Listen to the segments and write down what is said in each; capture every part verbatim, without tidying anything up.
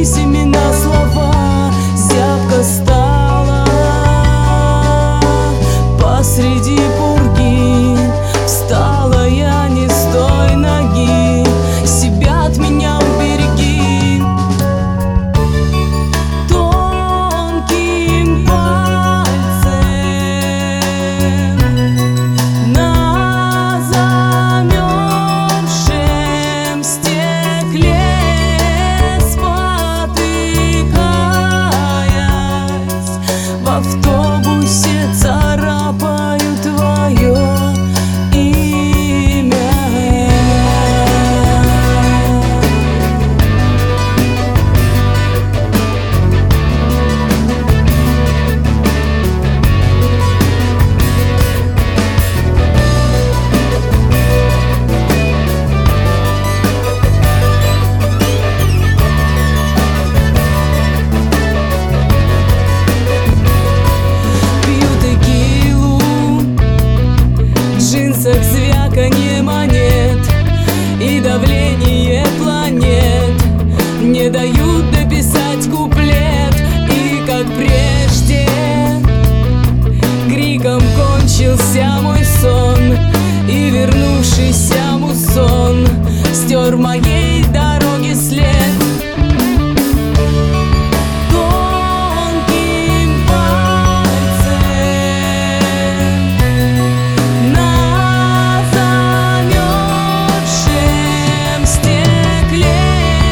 семена слова. Зябко стало посреди пурги, встала я не с той ноги. Себя от меня убереги. Тонким пальцем на замерзшем стекле, спотыкаясь, в автобусе царапаю твое имя. Пью текилу, в джинсах звяканье монет и давление планет не дают дописать куплет. И как прежде криком кончился мой сон, и вернувшийся муссон стер моей дороги след. Тонким пальцем на замерзшем стекле,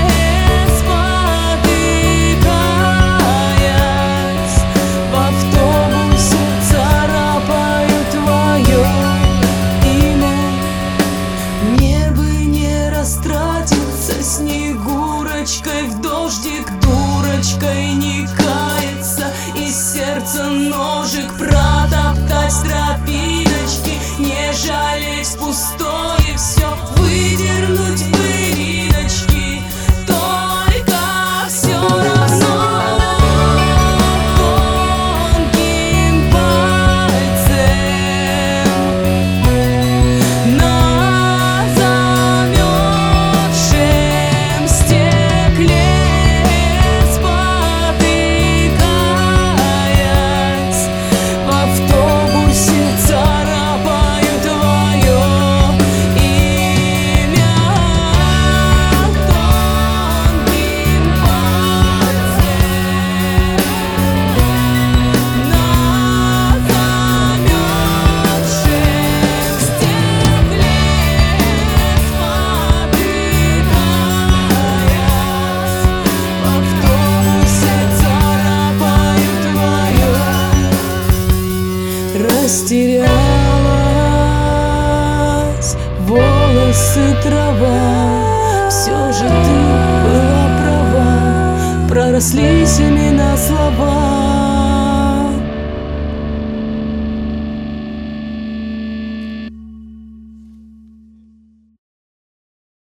спотыкаясь, в автобусе царапаю твое имя. Мне бы не растратиться снегурочкой в дождик, дурочкой не каяться, из сердца ножик протоптать тропиночки, не жалеть пустое все, выдернуть выриночки, только все равно. Тонким пальцем на замерзшем стекле, спотыкаясь, в автобусе царапаю твое имя. Тонким пальцем на замерзшем стекле, спотыкаясь, в автобусе царапаю твое. Растерялась волосы трава, все же ты была права, проросли семена слова.